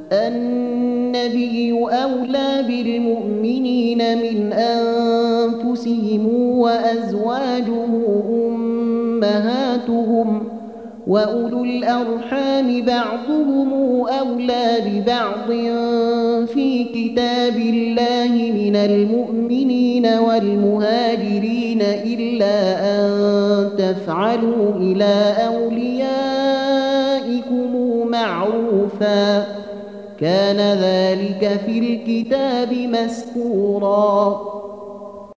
النبي أولى بالمؤمنين من أنفسهم وأزواجه أمهاتهم وأولو الأرحام بعضهم أولى ببعض في كتاب الله من المؤمنين والمهاجرين إلا أن تفعلوا إلى أوليائكم معروفا كان ذلك في الكتاب مسكورا